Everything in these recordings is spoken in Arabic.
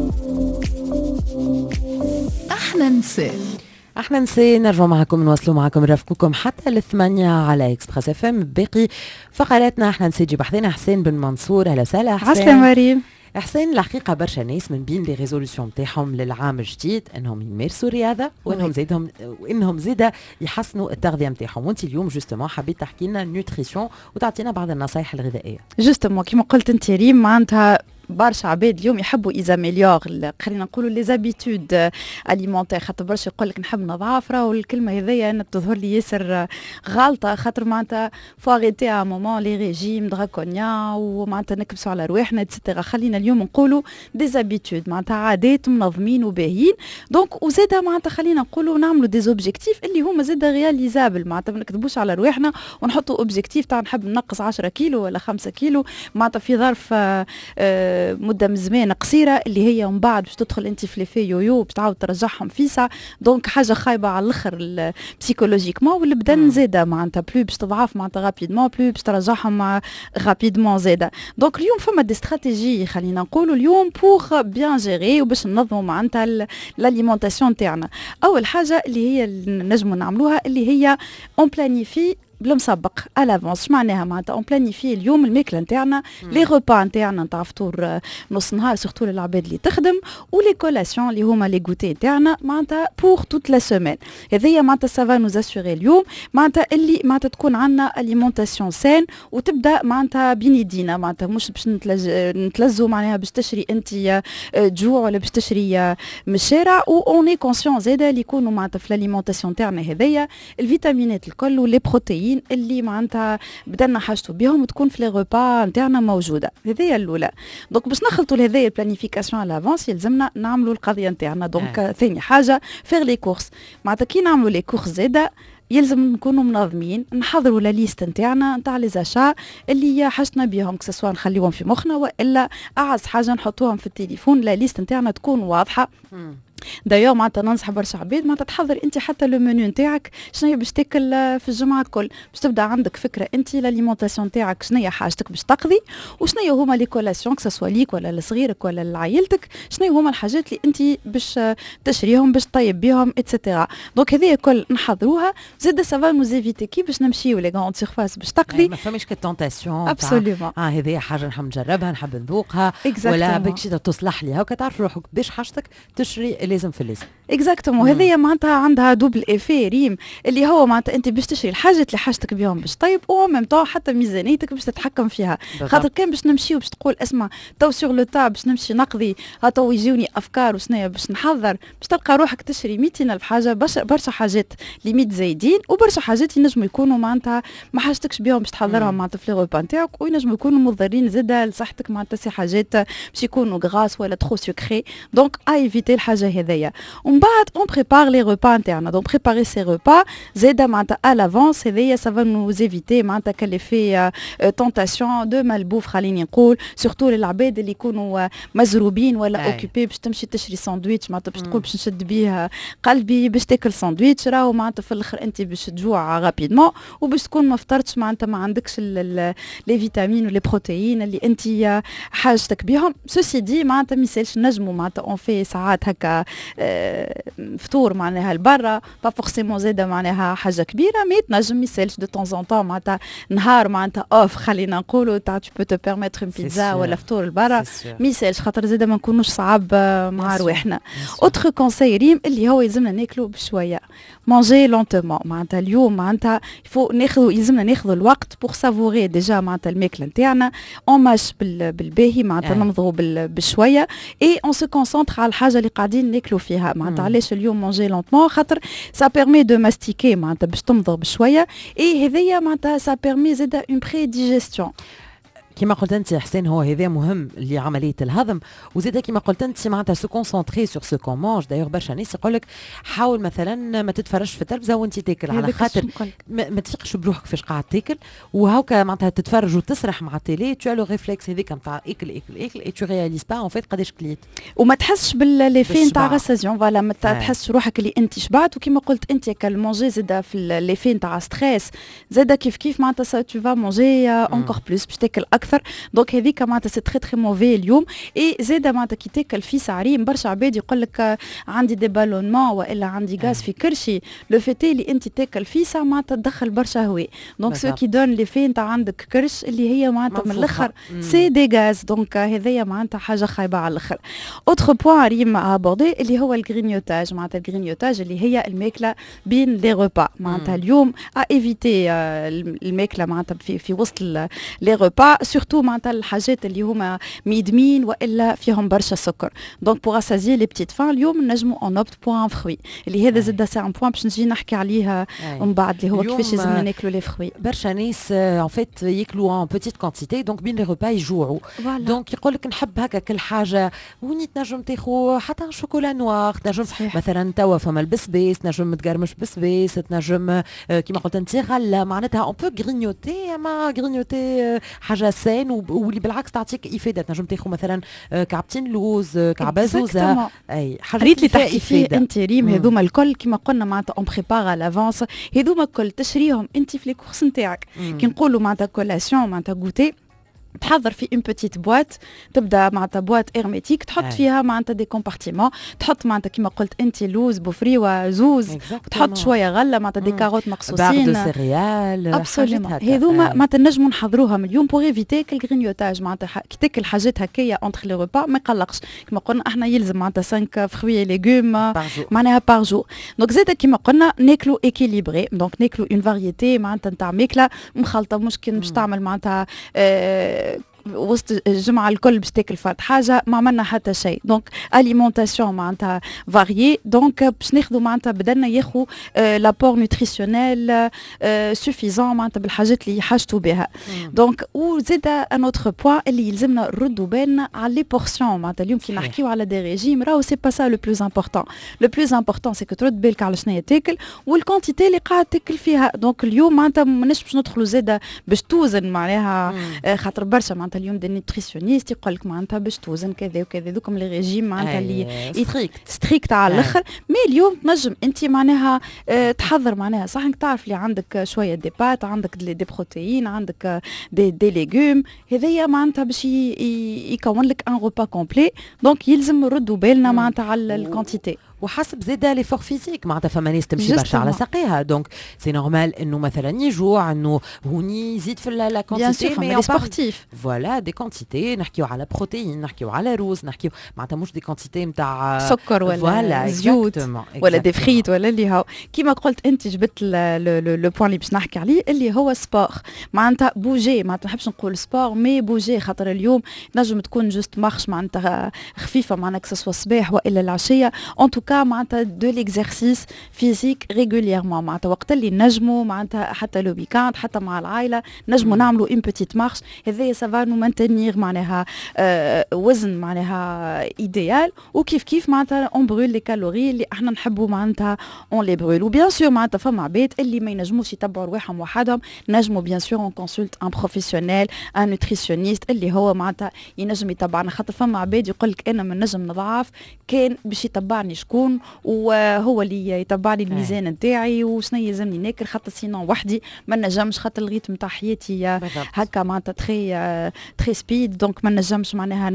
احنا نسي نرجع معكم نواصلوا معكم نرافقكم حتى الثمانية على اكسبريس اف ام. باقي فقراتنا احنا نسي جيب حدينا حسين بن منصور. اهلا وسهلا حسين. عسلامة مريم. حسين الحقيقة برشا ناس من بين لي ريزولوسيون تاعهم للعام الجديد انهم يمارسوا الرياضة وانهم زيدا يحسنوا التغذية نتاعهم، وانت اليوم جوستومون حبيت تحكي لنا نوتريسيون وتعطينا بعض النصائح الغذائية. جوستومون كيما قلت انت ريم معناتها برشا عباد اليوم يحبوا ايزاميليور خلينا نقولوا لي زابيتود اليمونتير، خاطر برشا يقول لك نحب نضعف، راهو الكلمه هذيا انا تظهر لي ياسر غلطه، خاطر معناتها فاريتي ا مومون لي ريجيم دراكونيا ومعناتها نكبسوا على رواحنا اتسيتيرا. خلينا اليوم نقولوا دي زابيتود معناتها عادات منظمين وباهيين. دونك وزاده معناتها خلينا نقولوا نعملوا دي زوبجيكتيف اللي هما زاده رياليزابل، معناتها ما نكذبوش على رواحنا ونحطوا اوبجيكتيف تاع نحب نقص 10 كيلو ولا 5 كيلو معناتها في ظرف مده من زمان قصيره، اللي هي ومن بعد باش تدخل انت في ليفي يويو باش تعاود ترجعهم فيسا. دونك حاجه خايبه على الاخر بسيكولوجيكمون، والبدن زاده معناتها بلو باش تضعف معناتها رابيدمون، بلو باش ترجعهم رابيدمون زاده. دونك اليوم فما دي استراتيجي خلينا نقولوا اليوم بوغ بيان جيري وباش ننظموا معناتها لاليمونتاسيون تاعنا. اول حاجه اللي هي نجموا نعملوها اللي هي اون بلانيفي بالمسبق الافونس. معناها معناتها اون بلانيفي اليوم الماكله نتاعنا، لي روبا نتاعنا نتاع فطور نص نهار سورتو للعباد اللي تخدم، ولي كولاسيون اللي هما لي غوتي نتاعنا معناتها بور توت لا سيمين. هذيا معناتها سافا نوز اسوري اليوم معناتها اللي معناتها تكون عندنا اليمونتاسيون سان وتبدا معناتها بين يدينا، معناتها مش باش نتلزوا معناها باش تشري انت جوع ولا باش تشري من الشارع. اوني كونسيون زاده اللي يكونوا معناتها في الاليمونتاسيون تاعنا هذيا الفيتامينات الكل واللي بروتيين اللي معناتها بدنا حاجته بهم وتكون في لي روبا نتاعنا موجوده. هذه الاولى. دونك باش نخلطوا لهذه البلانيفيكاسيون على لافونس يلزمنا نعملوا القضيه نتاعنا. دونك ثاني حاجه فيغ لي كورس، معناتها كي نعملوا لي كورس زاده يلزم نكونوا منظمين، نحضروا لا ليست نتاعنا نتاع لي زاشا اللي حاجتنا بهم، كسوا نخليهم في مخنا والا اعز حاجه نحطوهم في التليفون. لا ليست نتاعنا تكون واضحه. دايوغ معناتها ننصح برشا عباد معناتها تحضر انت حتى لو منيو نتاعك شنو هي باش تاكل في الجمعه الكل، باش تبدا عندك فكره انت لاليمونتاسيون نتاعك شنو هي حاجتك باش تقضي، وشنو هما لي كولاسيون كسوا ليك ولا لصغيرك ولا لعائلتك، شنو هما الحاجات اللي انت باش تشريهم باش تطيب بهم اتسيتيرا. دونك هذه الكل نحضروها. زاد سافا موزيفيتي كي باش نمشيو لي غراند سيرفاس باش تقضي ما فماش كالتونتاسيون ابسوليومون هذه حاجه نحب نجربها نحب نذوقها ولا باش تصلح لي هاكا تعرف روحك باش حاجتك تشري لازم في اللازم. اكزاكتومون. هذه معناتها عندها دوبل ايفي ريم، اللي هو معناتها انت باش تشري الحاجات اللي حاجتك بهم باش طيب، و ميم طون حتى ميزانيتك باش تتحكم فيها. خاطر كان باش نمشيو باش تقول اسمع تو سور لو تاب باش نمشي نقضي هاتو يجيوني افكار وشنيا باش نحضر، باش تلقى روحك تشري 200 الف حاجه، برشا حاجات ليميت زايدين وبرشا حاجات ينجموا يكونوا معناتها ما حاجتكش بهم باش تحضرهم معناتها في لي روبا نتاعك، وينجموا يكونوا مضرين زاده لصحتك. معناتها سي حاجات باش يكونوا غراس ولا ترو سكري. دونك ايفيتي الحاجه هذيا. ومن بعد on prépare les repas internes. Donc préparer ces repas زاده معناتها à l'avance هذيا ça va nous éviter معناتها كل في tentation de malbouffe خليني نقول، سورتو للعباد اللي يكونوا مزروبين ولا اوكيبي باش تمشي تشري ساندويتش معناتها باش تقول باش نشد بيه قلبي باش تاكل ساندويتش، راهو معناتها في الاخر انت باش تجوع رابيدمون وباش تكون ما فطرتش معناتها ما عندكش لي فيتامين ولي بروتيين اللي انت حاجتك بهم. سوسي دي معناتها ما يسالش نجموا معناتها اون في ساعات هكا فطور معناها لبرا با فورسيمون زاده معناها حاجه كبيره، مي تنجم يسالش دو طون زون طون معناتها نهار معناتها اوف خلينا نقولوا تاع تو بو تو بيرميتر اون بيتزا ولا فطور لبرا ما يسالش، خاطر زاده ما نكونوش صعاب مع رواحنا. اوتر كونساي ريم اللي هو يلزمنا ناكلوا بشويه، مانجي لونتومون. معناتها اليوم معناتها يفو ناخذوا يلزمنا ناخذوا الوقت بور سافوري ديجا معناتها الماكله نتاعنا اون ماش بالباهي معناتها نمضغوا بشويه اي اون سو كونسونطر على الحاجه اللي قاعدين ناكلوا فيها. معناتها علاش اليوم مانجي لونتمون، خاطر سا بيرمي دو ماستيكي معناتها باش تمضغ بشويه، اي هذيا معناتها سا بيرمي زاده اون بري ديجيستيون. كما قلت انت حسين هو هذا مهم لعمليه الهضم، وزيد كما قلت انت معناتها سو كونسونطري سور سو كون مانج. دايوغ برشا ناس يقول لك حاول مثلا ما تتفرجش في التلفزه وانت تاكل، على خاطر ما تفيقش بروحك فاش قاعد تاكل وهاكا معناتها تتفرج وتسرح مع التيلي، تو لو ريفلكس هذيك نتاع اكل اكل اكل اي تو رياليز با اون فيت قداش كليت وما تحسش بالليفي نتاع غاسازيون. فوالا ما تحسش روحك اللي انت شبعت، وكما قلت انت كالمونجي زاده في الليفي نتاع ستريس زاده كيف معناتها تو فا مونجي اونكور بلوس باش تاكل اكثر اكثر. دونك هذيك معناتها سي تري تري موفي اليوم. اي زاده معناتها كي تاكل في سعريم برشا عباد يقول لك عندي دي بالونمون والا عندي غاز في كرشي. لو فيتي اللي انت تاكل فيسا معناتها تدخل برشا هواء. دونك سو كي دون لي في انت عندك كرش اللي هي معناتها من الاخر سي دي غاز. دونك هذيا معناتها حاجه خايبه على الاخر. اوتر بوين ريم ابوردي اللي هو الغرينيوتاج. معناتها الغرينيوتاج اللي هي الماكله بين لي ريبا. معناتها اليوم ايفيتي الماكله معناتها في وسط لي ريبا سورتو معناتها الحاجات اللي هما ميدمين والا فيهم برشا سكر. دونك بوغ اسازي لي بتيت فان اليوم نجموا اون اوبت بوان فروي اللي هذا زاد سي ان بوان باش نجي نحكي عليها ومن بعد اللي هو كيفاش لازمنا ناكلوا لي فروي. برشا ناس ان فيت ياكلوا ان بوتيت كونتيتي دونك بين لي ريبا يجوعوا. دونك يقول لك نحب هكا كل حاجه وين تنجم تاخذ حتى شوكولا نوار تنجم مثلا توا فما البسبيس تنجم تقرمش بسبيس تنجم كيما قلت انت غله معناتها اون بو غرينيوتي اما غرينيوتي حاجه سين واللي بالعكس تعطيك افاده. تنجم تاخذ مثلا كعبتين لوز كعبه زوزه اي حاجه اللي تحكي فيه انت ريم. هذوما الكل كيما قلنا معناتها اون بريبار لافونس. هذوما الكل تشريهم انت في لي كورس نتاعك. كي نقولوا معناتها كولاسيون معناتها غوتي تحضر في اون بوتيت بواط. تبدا معناتها بواط ارميتيك تحط فيها معناتها دي كومبارتيمون. تحط معناتها كيما قلت انت لوز بوفري وزوز. تحط شويه غله معناتها دي كاروت مقصوصين بعد سيريال ابسوليوم. هذوما معناتها نجموا نحضروها من اليوم بوغ ايفيتي الغرينيوتاج. معناتها كي تاكل حاجات هكايا اونتر لي ريبا ما يقلقش. كيما قلنا احنا يلزم معناتها 5 فروي ليغوم معناها بار جور. دونك زاد كيما قلنا ناكلوا ايكيليبري. دونك ناكلوا اون فاريتي معناتها نتاع ماكله مخلطه. مشكل باش تعمل معناتها وسط الجمعه الكل باش تاكل فرد حاجه ما عملنا حتى شيء. دونك اليمونتاسيون معناتها فاريي. دونك باش ناخذوا معناتها بدلنا ياخذوا لابور نوتريسيونيل سوفيزون معناتها بالحاجات اللي حاجتوا بها. دونك وزاد ان اوتر بوين اللي يلزمنا نردوا بالنا على لي بورسيون. معناتها اليوم كي نحكيو على دي ريجيم راهو سي با سا لو بلوز امبورطون. لو بلوز امبورطون سي كو ترد بالك على شنو تاكل والكونتيتي اللي قاعد تاكل فيها. دونك اليوم معناتها ماناش باش ندخلوا زاده باش توزن معناها خاطر برشا معناتها اليوم دي نوتريسيونيست يقول لك معناتها باش توزن كذا وكذا. دوكم لي ريجيم معناتها اللي ستريكت على الاخر. مي اليوم تنجم انت معناها تحضر معناها صح انك تعرف اللي عندك شويه دي بات عندك دي بروتيين عندك دي ليغوم. هذايا معناتها باش يكون لك ان روبا كومبلي. دونك يلزم نردوا بالنا معناتها على الكونتيتي وحسب زاده لي فور فيزيك. معناتها فما ناس تمشي برشا على ساقيها. دونك سي نورمال انه مثلا يجوع انه هوني يزيد في لا كونتيتي مي سبورتيف فوالا دي كونتيتي. نحكيو على بروتين نحكيو على روز نحكيو معناتها مش دي كونتيتي نتاع سكر ولا زيوت ولا دي فريت ولا اللي هو كيما قلت انت جبت لو بوين اللي باش نحكي عليه اللي هو سبور. معناتها بوجي معناتها نحبش نقول سبور مي بوجي خاطر اليوم نجم تكون جوست مارش معناتها خفيفه معناتها كسوا الصباح والا العشيه. ان توكا معناتها دو ليكزارسيس فيزيك ريغوليرمون. معناتها وقت اللي نجموا معناتها حتى لو ويكاند حتى مع العائله نجموا نعملوا اون بوتيت مارش. هذايا سافا نو مانتينير معناها وزن معناها ايديال. وكيف كيف معناتها اون برول لي كالوري اللي احنا نحبوا معناتها اون لي برول. وبيان سور معناتها فما عباد اللي ما ينجموش يتبعوا رواحهم وحدهم نجموا بيان سور اون كونسلت ان بروفيسيونيل ان نوتريسيونيست اللي هو معناتها ينجم يتبعنا. خاطر فما عباد يقول لك انا ما نجم نضعف كان باش يتبعني شكون وهو اللي يتبع لي الميزان نتاعي وشنو يلزمني ناكل خاطر سينون وحدي ما نجمش خاطر الريتم تاع حياتي هكا معناتها تري سبيد. دونك ما نجمش معناها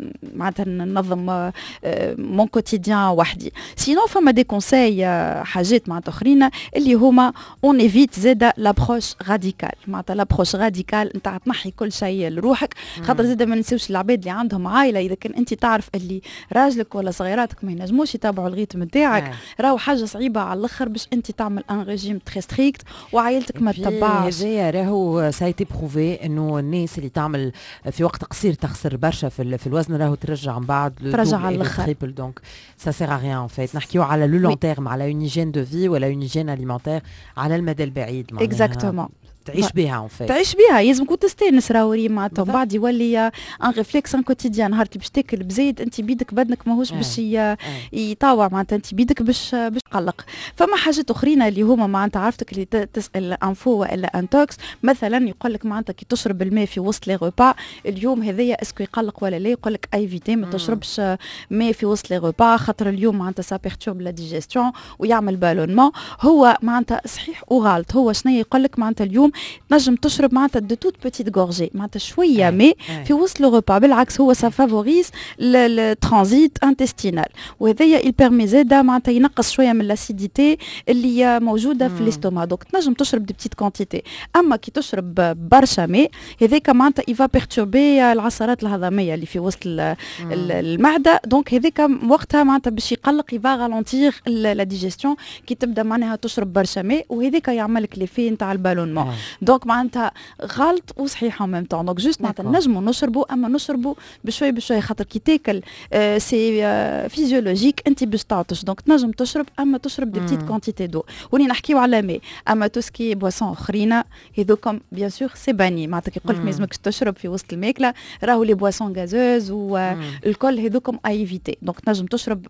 ننظم مون كوتيديان وحدي. سينون فما دي كونساي حاجات معناتها اخرين اللي هما اون ايفيت زاده لابروش راديكال. معناتها لابروش راديكال نتاع تنحي كل شيء لروحك. خاطر زاده ما نساوش العباد اللي عندهم عائله اذا كان انت تعرف اللي راجلك ولا صغيراتك ما ينجموش يتابعوا الريتم نتاعك راهو حاجه صعيبه على الاخر باش انت تعمل ان ريجيم تري ستريكت وعائلتك ما تتبعش. هذايا راهو سايتي بروفي انه الناس اللي تعمل في وقت قصير تخسر برشا في الوزن راهو ترجع من بعد ترجع على الاخر. دونك سا سير ا ريان ان فيت. نحكيو على لو لون تيرم على اون هيجين دو في ولا اون هيجين اليمونتير على المدى البعيد. اكزاكتومون تعيش بها ان فيت. تعيش بها لازم كنت تستانس راهو معناتها من بعد يولي ان ريفلكس ان كوتيديان. نهار باش تاكل بزيد انت بيدك بدنك ماهوش باش يطاوع معناتها انت بيدك باش تقلق. فما حاجات اخرين اللي هما معناتها عرفتك اللي تسال انفو والا انتوكس مثلا يقول لك معناتها كي تشرب الماء في وسط لي ريبا اليوم هذايا اسكو يقلق ولا لا، يقول لك ايفيتي ما تشربش ماء في وسط لي ريبا خاطر اليوم معناتها سا بيرتورب لا ديجيستيون ويعمل بالونمون. هو معناتها صحيح وغلط. هو شنو يقول لك معناتها اليوم تنجم تشرب معناتها دو توت بوتيت غورجي معناتها شويه ماء في وسط لو ريبا، بالعكس هو سا فافوريز الترانزيت انتستينال، وهذايا يبيرمي زاده معناتها ينقص شويه من الاسيديتي اللي موجوده في الاستوما. دونك تنجم تشرب دي بتيت كونتيتي. اما كي تشرب برشا ماء هذاك معناتها يفا بيرتوربي العصارات الهضميه اللي في وسط المعده، دونك هذاك وقتها معناتها باش يقلق يفا غالونتير لا ديجيستيون كي تبدا معناها تشرب برشا ماء، وهذاك يعمل لك ليفي نتاع البالونمون. دونك معناتها غلط وصحيح ان ميم طون. دونك جوست معناتها نجموا نشربوا، اما نشربوا بشوي بشوي خاطر كي تاكل سي فيزيولوجيك انت باش تعطش، دونك تنجم تشرب اما تشرب دي بتيت كونتيتي دو. وني نحكيو على ماء، اما توسكي بواسون اخرين هذوكم بيان سور سي باني معناتها كي يقول لك ما يلزمكش تشرب في وسط الماكله، راهو لي بواسون غازوز والكل هذوكم ايفيتي. دونك تنجم تشرب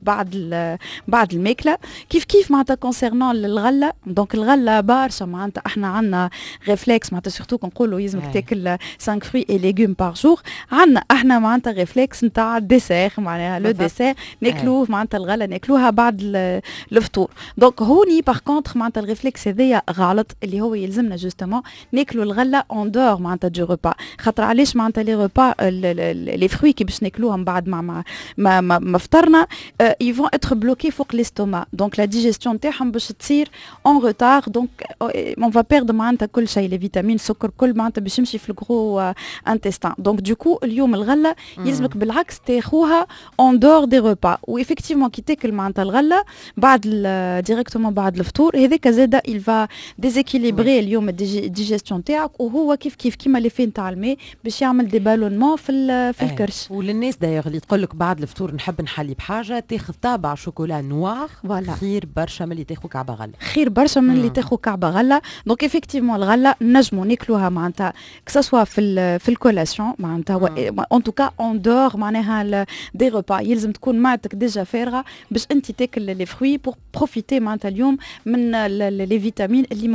بعد الماكله. كيف معناتها كونسيرنون الغله، دونك الغله برشا معناتها احنا عندنا ريفلكس معناتها سورتو كنقولوا يلزمك تاكل 5 فروي اي ليغوم بار جور. عندنا احنا معناتها ريفلكس نتاع الديسير معناها لو ديسير ناكلوه معناتها الغله ناكلوها بعد الفطور. دونك هوني باغ كونتر معناتها الريفلكس هذايا غلط، اللي هو يلزمنا جوستومون ناكلوا الغله اون دور معناتها دو ريبا. خاطر علاش معناتها لي ريبا لي فروي كي باش ناكلوهم بعد ما فطرنا يفون اتر بلوكي فوق ليستوما، دونك لا ديجيستيون تاعهم باش تصير اون روتار، دونك اون فا بيرد معناتها كل شيء لي فيتامين السكر كل معناتها باش يمشي في الجرو انتستان. دونك دوكو اليوم الغله يلزمك بالعكس تاخوها اون دور دي ريبا. وإفكتيفمون كي تاكل معناتها الغله بعد ديريكتومون بعد الفطور هذاك زاده il va déséquilibrer اليوم الديجيستيون تاعك، وهو كيف كيما لي فين تاع الماء باش يعمل دي بالونمون في الكرش. وللناس دايوغ اللي تقول لك بعد الفطور نحب نحلي بحاجه تاخذ طابع شوكولا نوار خير برشا من اللي تاخذ كعبه غله، خير برشا من اللي تاخذ كعبه غله. دونك إفكتيفمون الغله نجموا ناكلوها معناتها كسوا في الكولاسيون معناتها ان توكا اون دور معناها دي ريبا. يلزم تكون معدتك ديجا فارغه باش انت تاكل لي فروي بور بروفيتي معناتها اليوم من لي فيتامين اللي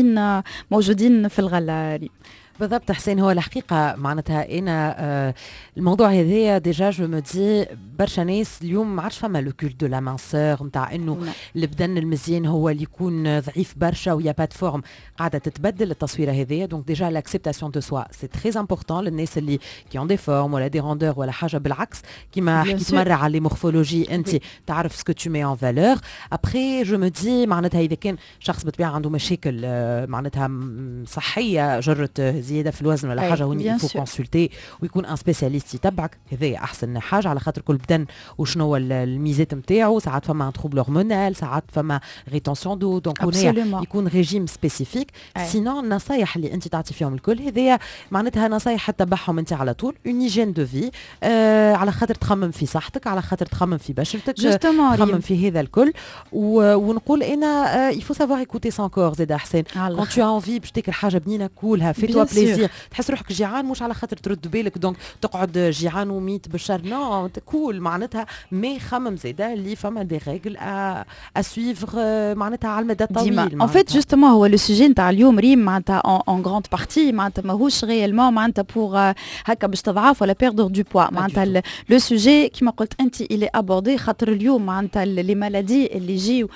موجودين في الغله. بالضبط حسين. هو الحقيقه معناتها انا الموضوع هذايا ديجا جو مو دي برشا ناس اليوم ما عادش فما لو كول دو لا مانسور نتاع انه البدن المزيان هو اللي يكون ضعيف برشا ويا با فورم، قاعده تتبدل التصويره هذايا. دونك ديجا لاكسبتاسيون دو سوا سي تري امبورطون للناس اللي كي اون دي فورم ولا دي روندور ولا حاجه، بالعكس كيما حكيت مره على لي مورفولوجي انت تعرف سكو تو مي اون فالور. ابخي جو مو دي معناتها اذا كان شخص بالطبيعه عنده مشاكل معناتها صحيه جرت زياده في الوزن ولا حاجه، هوني يفو كونسلتي ويكون ان سبيسياليست يتبعك. هذايا احسن حاجه على خاطر كل بدن وشنو هو الميزات نتاعو. ساعات فما تروبل هرمونال، ساعات فما ريتونسيون دو، دونك هنا يكون ريجيم سبيسيفيك. سينون النصايح اللي انت تعطي فيهم الكل هذايا معناتها نصايح تتبعهم انت على طول، اون هيجين دو في على خاطر تخمم في صحتك، على خاطر تخمم في بشرتك، تخمم في هذا الكل. ونقول انا يفو سافوار ايكوتي سون كور زاد حسين. كون تو انفي باش تاكل حاجه بنينه كولها في توا بليزير، تحس روحك جيعان مش على خاطر ترد بالك دونك تقعد جيعان وميت بالشر، نو كول معناتها مي خمم زاده اللي فما دي ريغل ا سويفر معناتها على المدى الطويل. ان فيت جوستومون هو لو سوجي نتاع اليوم ريم معناتها اون غراند بارتي معناتها ماهوش ريالمون معناتها بور هكا باش تضعف ولا بيردر دو بوا. معناتها لو سوجي كيما قلت انت الي ابوردي خاطر اليوم معناتها لي مالادي اللي يجيو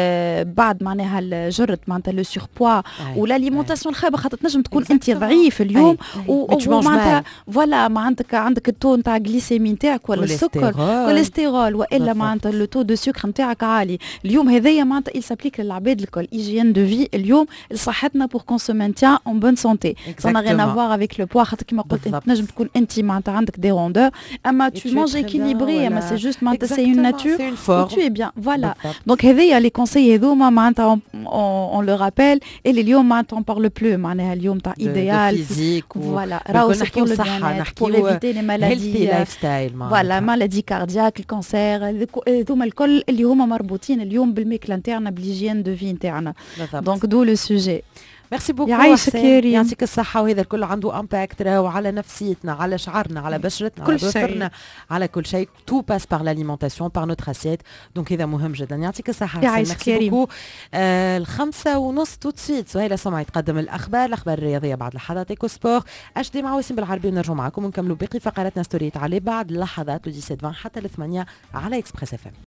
بعد معناها جرت معناتها لو سور بوا والاليمونتاسيون الخايبه، خاطر تنجم تكون انت ضعيف اليوم ومعناتها فوالا معناتك عندك التو نتاع غليسيمي نتاعك ولا السكر كوليسترول والا معناتها لو تو دو سكر نتاعك عالي. اليوم هذايا معناتها il s'applique للعباد الكل هيجين دو في اليوم لصحتنا بور كون سو مانتيان اون بون سونتي. ça n'a rien à voir avec le poids خاطر كيما قلت انت تنجم تكون انت معناتها عندك دي روندور اما tu manges équilibré اما سي جوست معناتها سي اون ناتور tu es bien voilà. دونك هذايا لي كونساي هذوما معناتها on le rappelle اللي اليوم معناتها on parle plus معناها اليوم تاع ايديال فيزيك فوالا راهو نحكيو صحه نحكيو ايفيتي لي مالادي لايف ستايل فوالا مالادي كاردياك الكانسير هذوما الكل اللي هما مربوطين اليوم بالماكله نتاعنا بالهيجين دو في نتاعنا. دونك دو لو سوجي ميرسي بوكو يعيشك يا ريم. يعطيك الصحه. وهذا الكل عنده امباكت وعلى نفسيتنا، على شعرنا، على بشرتنا، على ضفرنا، على كل شيء. تو باس بار l'alimentation par notre assiette. دونك هذا مهم جدا. يعطيك الصحه. يعيشك يا ريم. 5:30 تو سويت سهيله سمعي تقدم الاخبار الرياضيه بعد لحظات ايكو سبور اش دي مع وسيم بالعربي، ونرجع معكم ونكملوا باقي فقراتنا ستوريت عليه بعد لحظات 17:20 حتى 8 على اكسبريس اف ام.